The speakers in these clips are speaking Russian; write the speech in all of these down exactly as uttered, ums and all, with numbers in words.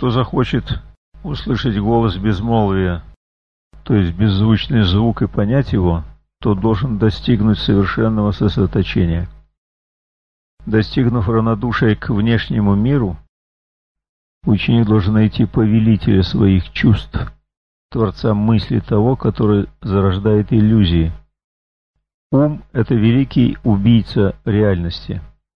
Кто захочет услышать голос безмолвия, то есть беззвучный звук, и понять его, тот должен достигнуть совершенного сосредоточения. Достигнув равнодушия к внешнему миру, ученик должен найти повелителя своих чувств, творца мысли того, который зарождает иллюзии. Ум — это великий убийца реальности.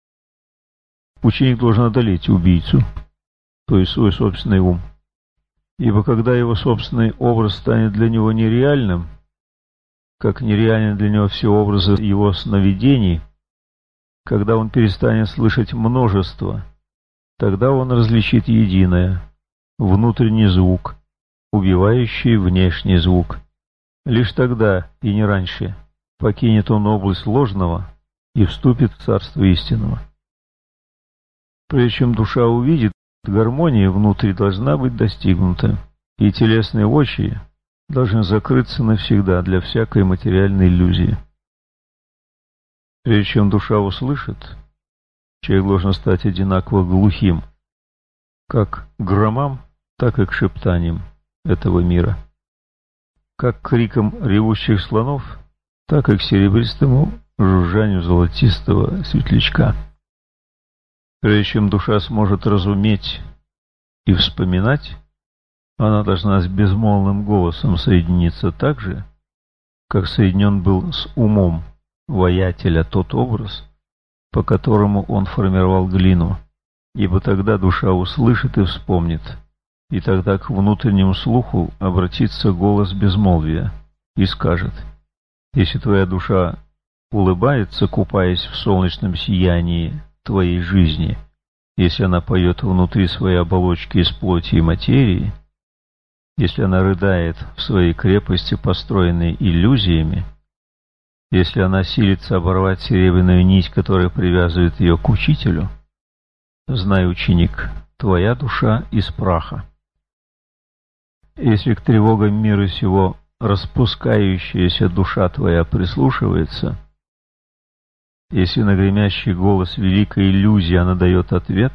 Ученик должен одолеть убийцу, то есть свой собственный ум. Ибо когда его собственный образ станет для него нереальным, как нереальны для него все образы его сновидений, когда он перестанет слышать множество, тогда он различит единое, внутренний звук, убивающий внешний звук. Лишь тогда, и не раньше, покинет он область ложного и вступит в царство истинного. Прежде чем душа увидит, гармония внутри должна быть достигнута, и телесные очи должны закрыться навсегда для всякой материальной иллюзии. Прежде чем душа услышит, человек должен стать одинаково глухим, как к громам, так и к шептаниям этого мира, как к крикам ревущих слонов, так и к серебристому жужжанию золотистого светлячка. Прежде чем душа сможет разуметь и вспоминать, она должна с безмолвным голосом соединиться так же, как соединен был с умом воятеля тот образ, по которому он формировал глину, ибо тогда душа услышит и вспомнит, и тогда к внутреннему слуху обратится голос безмолвия и скажет: «Если твоя душа улыбается, купаясь в солнечном сиянии твоей жизни, если она поет внутри своей оболочки из плоти и материи, если она рыдает в своей крепости, построенной иллюзиями, если она силится оборвать серебряную нить, которая привязывает ее к учителю, знай, ученик, твоя душа из праха. Если к тревогам мира сего распускающаяся душа твоя прислушивается, если на гремящий голос великой иллюзии она дает ответ,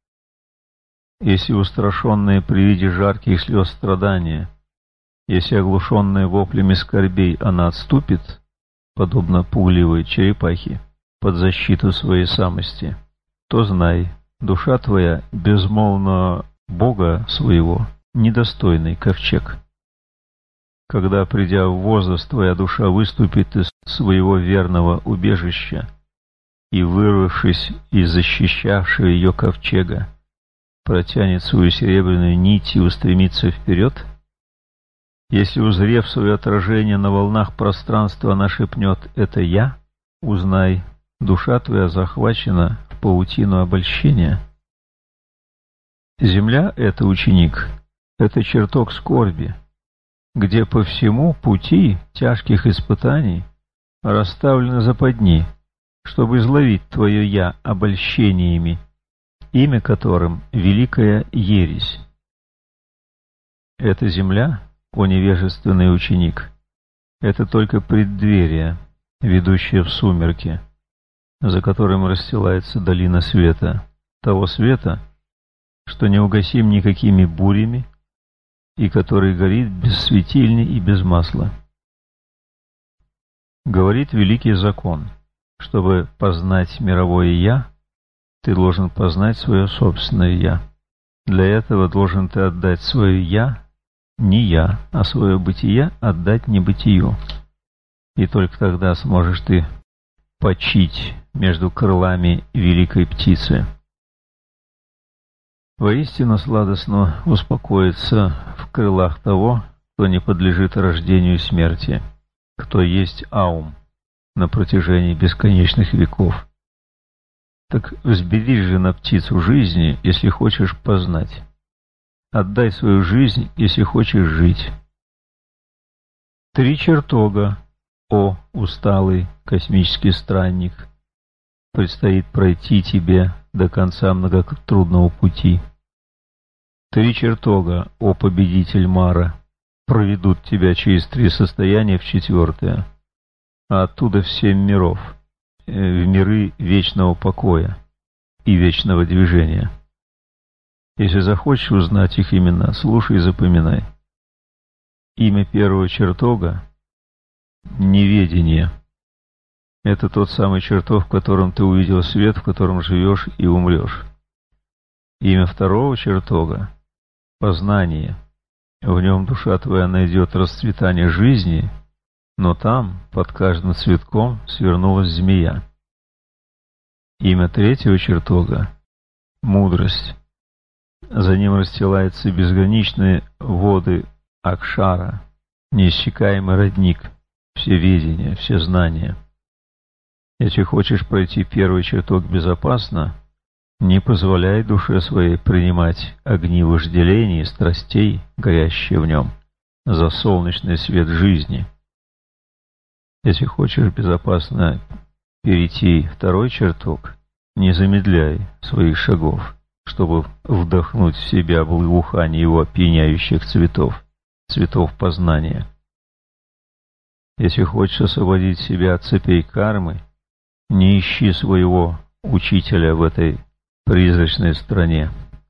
если устрашенная при виде жарких слез страдания, если оглушенная воплями скорбей она отступит, подобно пугливой черепахе, под защиту своей самости, то знай, душа твоя безмолвного Бога своего, недостойный ковчег. Когда, придя в возраст, твоя душа выступит из своего верного убежища и, вырвавшись из защищавшего ее ковчега, протянет свою серебряную нить и устремится вперед, если, узрев свое отражение на волнах пространства, она шепнет «это я», узнай, душа твоя захвачена в паутину обольщения. Земля — это, ученик, это чертог скорби, где по всему пути тяжких испытаний расставлены западни, чтобы изловить твое «я» обольщениями, имя которым — великая ересь. Эта земля, о невежественный ученик, это только преддверие, ведущее в сумерки, за которым расстилается долина света, того света, что неугасим никакими бурями и который горит без светильни и без масла. Говорит великий закон: чтобы познать мировое «я», ты должен познать свое собственное «я». Для этого должен ты отдать свое «я» не «я», а свое бытие отдать небытию. И только тогда сможешь ты почить между крылами великой птицы. Воистину сладостно успокоиться в крылах того, кто не подлежит рождению и смерти, кто есть Аум на протяжении бесконечных веков. Так взберись же на птицу жизни, если хочешь познать. Отдай свою жизнь, если хочешь жить. Три чертога, о усталый космический странник, предстоит пройти тебе до конца многотрудного пути. Три чертога, о победитель Мара, проведут тебя через три состояния в четвертое, а оттуда в семь миров, в миры вечного покоя и вечного движения. Если захочешь узнать их имена, слушай и запоминай. Имя первого чертога — неведение. Это тот самый чертог, в котором ты увидел свет, в котором живешь и умрешь. Имя второго чертога — познание. В нем душа твоя найдет расцветание жизни, но там, под каждым цветком, свернулась змея. Имя третьего чертога — мудрость. За ним расстилаются безграничные воды Акшара, неиссякаемый родник, все ведения, все знания. Если хочешь пройти первый чертог безопасно, не позволяй душе своей принимать огни вожделений и страстей, горящие в нем, за солнечный свет жизни. Если хочешь безопасно перейти второй чертог, не замедляй своих шагов, чтобы вдохнуть в себя благоухание его опьяняющих цветов, цветов познания. Если хочешь освободить себя от цепей кармы, не ищи своего учителя в этой призрачной стране.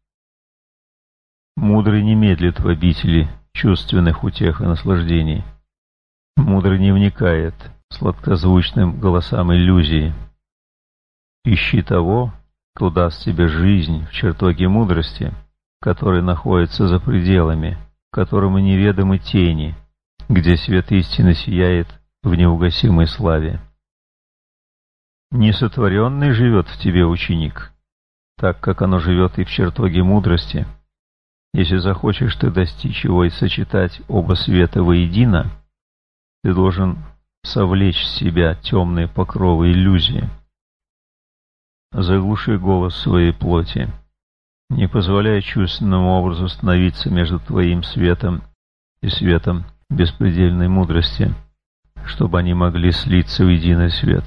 Мудрый не медлит в обители чувственных утех и наслаждений. Мудрый не вникает сладкозвучным голосам иллюзии. Ищи того, кто даст тебе жизнь в чертоге мудрости, который находится за пределами, которому неведомы тени, где свет истины сияет в неугасимой славе. Несотворенный живет в тебе, ученик, так как оно живет и в чертоге мудрости. Если захочешь ты достичь его и сочетать оба света воедино, ты должен совлечь в себя темные покровы иллюзии. Заглуши голос своей плоти, не позволяй чувственному образу становиться между твоим светом и светом беспредельной мудрости, чтобы они могли слиться в единый свет.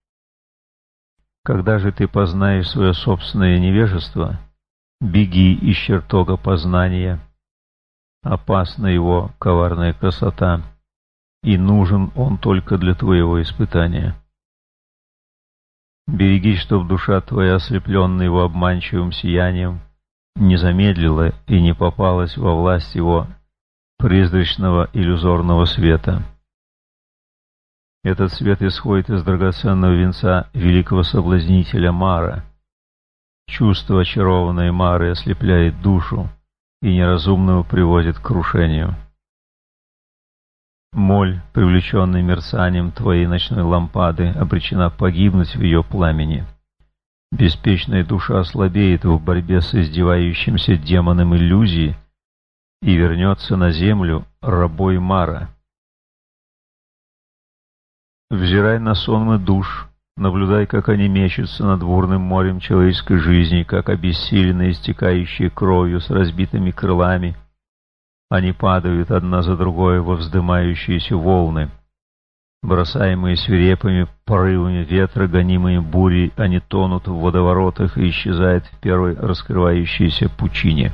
Когда же ты познаешь свое собственное невежество, беги из чертога познания. Опасна его коварная красота, и нужен он только для твоего испытания. Берегись, чтоб душа твоя, ослепленная его обманчивым сиянием, не замедлила и не попалась во власть его призрачного иллюзорного света. Этот свет исходит из драгоценного венца великого соблазнителя Мара. Чувство очарованной Мары ослепляет душу и неразумного приводит к крушению. Моль, привлеченная мерцанием твоей ночной лампады, обречена погибнуть в ее пламени. Беспечная душа слабеет в борьбе с издевающимся демоном иллюзии и вернется на землю рабой Мара. Взирай на сонмы душ, наблюдай, как они мечутся над бурным морем человеческой жизни, как обессиленные, истекающие кровью с разбитыми крылами, они падают одна за другой во вздымающиеся волны. Бросаемые свирепыми порывами ветра, гонимые бурей, они тонут в водоворотах и исчезают в первой раскрывающейся пучине.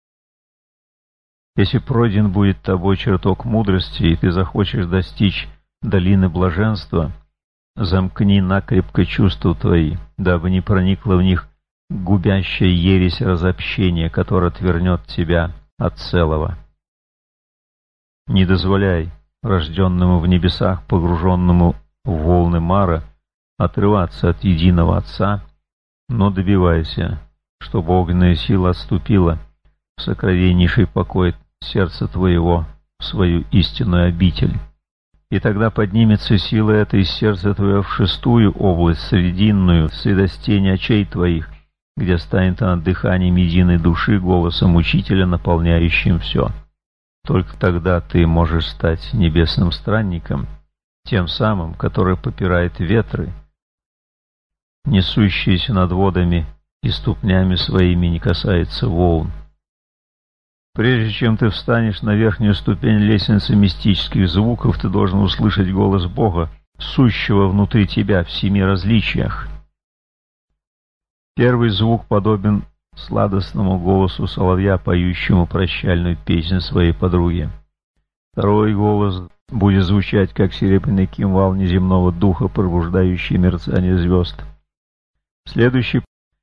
Если пройден будет тобой чертог мудрости, и ты захочешь достичь долины блаженства, замкни накрепко чувства твои, дабы не проникла в них губящая ересь разобщения, которая отвернет тебя от целого. Не дозволяй рожденному в небесах, погруженному в волны Мара, отрываться от единого Отца, но добивайся, чтобы огненная сила отступила в сокровеннейший покой сердца твоего, в свою истинную обитель. И тогда поднимется сила эта из сердца твоего в шестую область, срединную, средостень очей твоих, где станет она дыханием единой души, голосом Учителя, наполняющим все. Только тогда ты можешь стать небесным странником, тем самым, который попирает ветры, несущиеся над водами, и ступнями своими не касается волн. Прежде чем ты встанешь на верхнюю ступень лестницы мистических звуков, ты должен услышать голос Бога, сущего внутри тебя в семи различиях. Первый звук подобен сладостному голосу соловья, поющему прощальную песню своей подруге. Второй голос будет звучать, как серебряный кимвал неземного духа, пробуждающий мерцание звезд. Следующий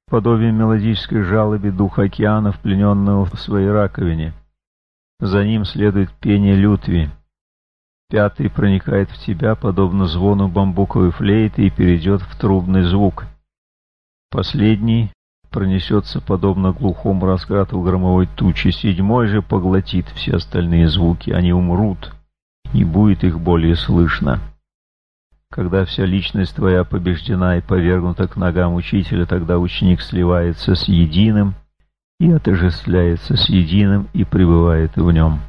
подобием мелодической жалобе духа океана, плененного в своей раковине. За ним следует пение лютви. Пятый проникает в тебя, подобно звону бамбуковой флейты, и перейдет в трубный звук. Последний пронесется, подобно глухому раскату громовой тучи. Седьмой же поглотит все остальные звуки. Они умрут, не будет их более слышно. Когда вся личность твоя побеждена и повергнута к ногам учителя, тогда ученик сливается с единым и отождествляется с единым и пребывает в нем.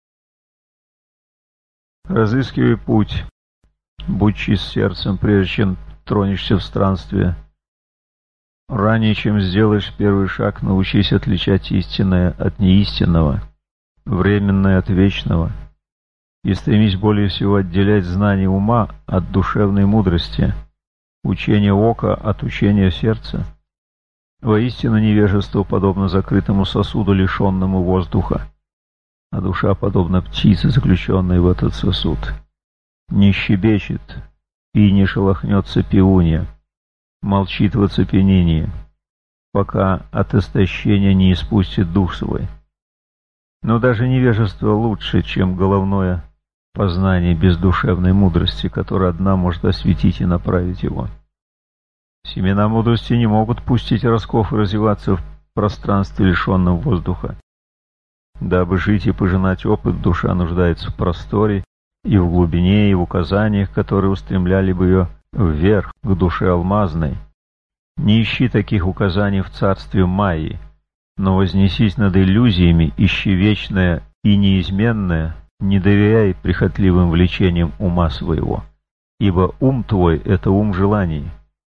Разыскивай путь, будь чист сердцем, прежде чем тронешься в странствие. Ранее, чем сделаешь первый шаг, научись отличать истинное от неистинного, временное от вечного, и стремись более всего отделять знание ума от душевной мудрости, учение ока от учения сердца. Воистину невежество подобно закрытому сосуду, лишенному воздуха, а душа подобна птице, заключенной в этот сосуд. Не щебечет и не шелохнется пивунья, молчит в оцепенении, пока от истощения не испустит дух свой. Но даже невежество лучше, чем головное познание без душевной мудрости, которая одна может осветить и направить его. Семена мудрости не могут пустить росков и развиваться в пространстве, лишенном воздуха. Дабы жить и пожинать опыт, душа нуждается в просторе и в глубине, и в указаниях, которые устремляли бы ее вверх, к душе алмазной. Не ищи таких указаний в царстве Майи, но вознесись над иллюзиями, ищи вечное и неизменное, не доверяй прихотливым влечениям ума своего, ибо ум твой — это ум желаний.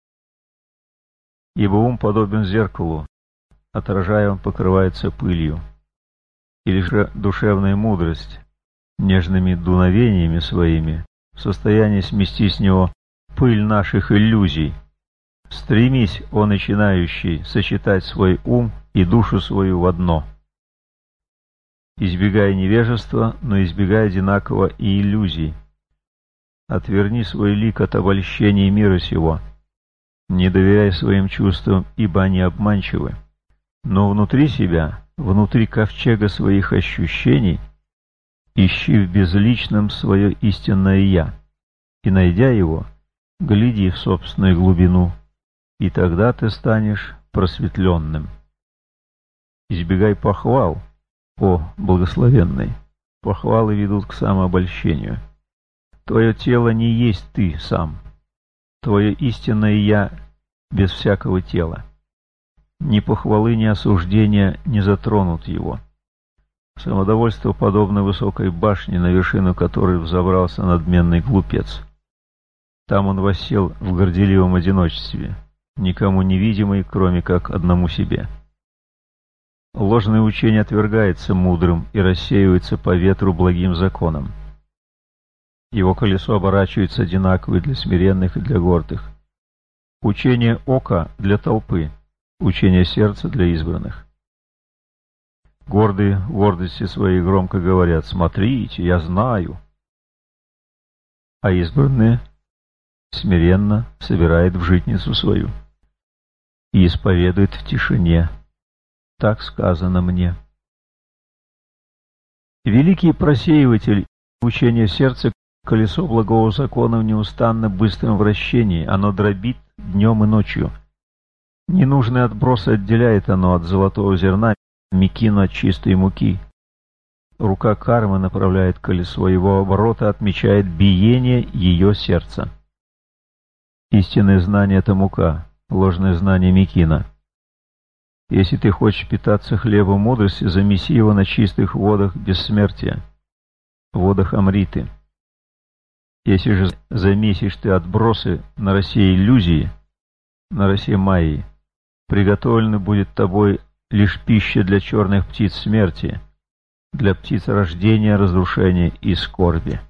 Ибо ум подобен зеркалу, отражая, он покрывается пылью. Или же душевная мудрость, нежными дуновениями своими, в состоянии смести с него пыль наших иллюзий. Стремись, о начинающий, сочетать свой ум и душу свою в одно. Избегай невежества, но избегай одинаково и иллюзий. Отверни свой лик от обольщения мира сего. Не доверяй своим чувствам, ибо они обманчивы. Но внутри себя, внутри ковчега своих ощущений, ищи в безличном свое истинное «Я», и, найдя его, гляди в собственную глубину, и тогда ты станешь просветленным. Избегай похвал, о благословенный. Похвалы ведут к самообольщению. Твое тело не есть ты сам. Твое истинное «Я» без всякого тела. Ни похвалы, ни осуждения не затронут его. Самодовольство подобно высокой башне, на вершину которой взобрался надменный глупец. Там он воссел в горделивом одиночестве, никому невидимый, кроме как одному себе. Ложное учение отвергается мудрым и рассеивается по ветру благим законом. Его колесо оборачивается одинаково для смиренных и для гордых. Учение ока для толпы, учение сердца для избранных. Гордые в гордости своей громко говорят: «Смотрите, я знаю». А избранные смиренно собирает в житницу свою и исповедует в тишине: «Так сказано мне». Великий просеиватель учения сердца, колесо благого закона в неустанно быстром вращении, оно дробит днем и ночью. Ненужные отбросы отделяет оно от золотого зерна, мекину от чистой муки. Рука кармы направляет колесо его оборота, отмечает биение ее сердца. Истинное знание — это мука, ложное знание — мекина. Если ты хочешь питаться хлебом мудрости, замеси его на чистых водах бессмертия, водах Амриты. Если же замесишь ты отбросы на росе иллюзии, на росе Майи, приготовлена будет тобой лишь пища для черных птиц смерти, для птиц рождения, разрушения и скорби.